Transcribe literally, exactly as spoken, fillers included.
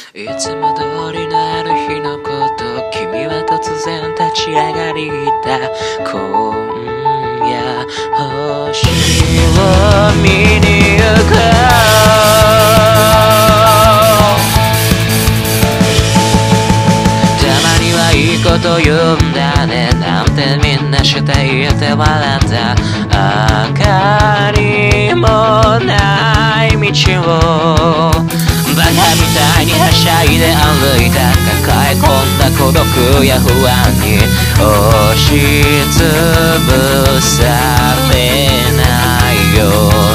いつも通りのある日のこと、君は突然立ち上がりた。今夜星を見に行こう。たまにはいいこと言うんだねなんてみんなして言って笑った。明かりもない道をバカみたいにはしゃいで歩いた。抱え込んだ孤独や不安に押しつぶされないよ